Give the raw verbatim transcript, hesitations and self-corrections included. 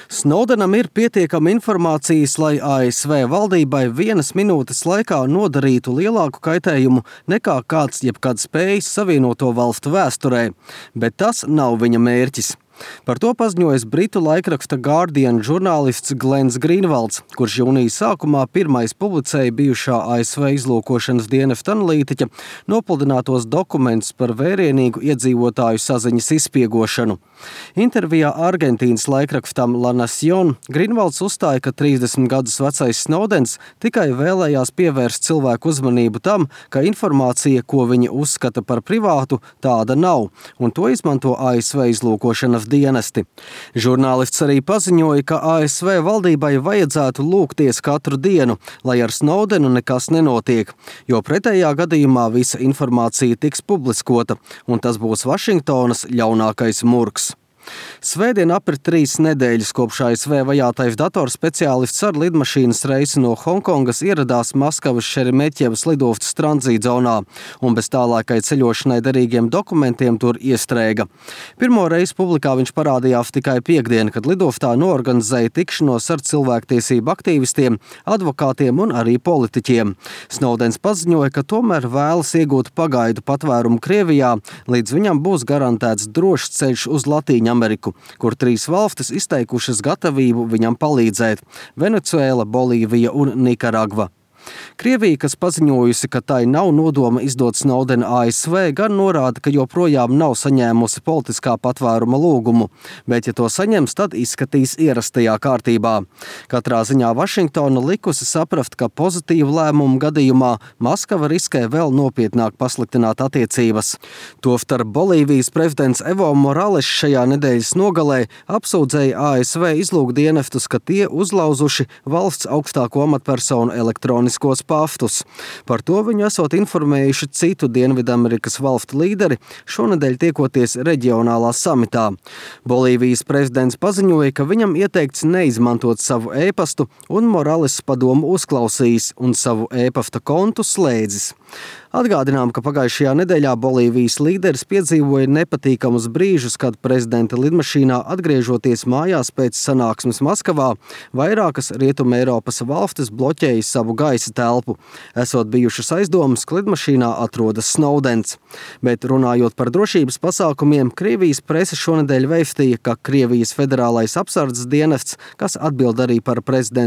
Snowdenam ir pietiekama informācijas, lai A S V valdībai vienas minūtes laikā nodarītu lielāku kaitējumu nekā kāds jebkad spējis Savienoto Valstu vēsturē, bet tas nav viņa mērķis. Par to paziņojas britu laikraksta Guardian žurnālists Glens Grīnvalds, kurš jūnija sākumā pirmais publicēja bijušā A S V izlūkošanas dienesta analītiķa nopludinātos dokumentus par vērienīgu iedzīvotāju saziņas izspiegošanu. Intervijā Argentīnas laikrakstam La Nación Grīnvalds uzstāja, ka trīsdesmit gadus vecais Snowdens tikai vēlējās pievērst cilvēku uzmanību tam, ka informācija, ko viņi uzskata par privātu, tāda nav, un to izmanto A S V izlūkošanas dienesti. Žurnālists arī paziņoja, ka A S V valdībai vajadzētu lūgties katru dienu, lai ar Snowdenu nekas nenotiek, jo pretējā gadījumā visa informācija tiks publiskota, un tas būs Vašingtonas ļaunākais murgs. Svētdien aprit trīs nedēļas kopš A S V vajātais datorspeciālists ar lidmašīnas reisu no Honkongas ieradās Maskavas Šeremetjevas lidostas tranzītzonā un bez tālākai ceļošanai derīgiem dokumentiem tur iestrēga. Pirmo reizi publikā viņš parādījās tikai piekdien, kad lidostā noorganizēja tikšanos ar cilvēktiesību aktīvistiem, advokātiem un arī politiķiem. Snowdens paziņoja, ka tomēr vēlas iegūt pagaidu patvērumu Krievijā, līdz viņam būs garantēts drošs ceļš uz Latīņu Ameriku, kur trīs valstis izteikušas gatavību viņam palīdzēt – Venecuēla, Bolīvija un Nikaragva. Krievija, kas paziņojusi, ka tai nav nodoma izdot Snowdenu A S V, gan norāda, ka joprojām nav saņēmusi politiskā patvēruma lūgumu, bet ja to saņems, tad izskatīs ierastajā kārtībā. Katrā ziņā Vašingtona likusi saprast, ka pozitīvu lēmumu gadījumā Maskava riskē vēl nopietnāk pasliktināt attiecības. Tostarp Bolīvijas prezidents Evo Morales šajā nedēļas nogalē apsūdzēja A S V izlūkdienestus, ka tie uzlauzuši valsts augstāko amatpersonu elektroniskos pastus. Par to viņu esot informējuši citu Dienvidamerikas valstu līderi, šonedēļ tiekoties reģionālā samitā. Bolīvijas prezidents paziņoja, ka viņam ieteikts neizmantot savu ēpastu, un Morales padomu uzklausījis un savu ēpasta kontu slēdzis. Atgādinām, ka pagājušajā nedēļā Bolīvijas līderis piedzīvoja nepatīkamus brīžus, kad prezidenta lidmašīnā atgriežoties mājās pēc sanāksmes Maskavā, vairākas Rietuma Eiropas valstis bloķēja savu gaisa telpu. Esot bijušas aizdomas, ka lidmašīnā atrodas Snowdens. Bet runājot par drošības pasākumiem, Krievijas prese šonedēļ vēstīja, ka Krievijas federālais apsardzes dienests, kas atbild arī par prezidenta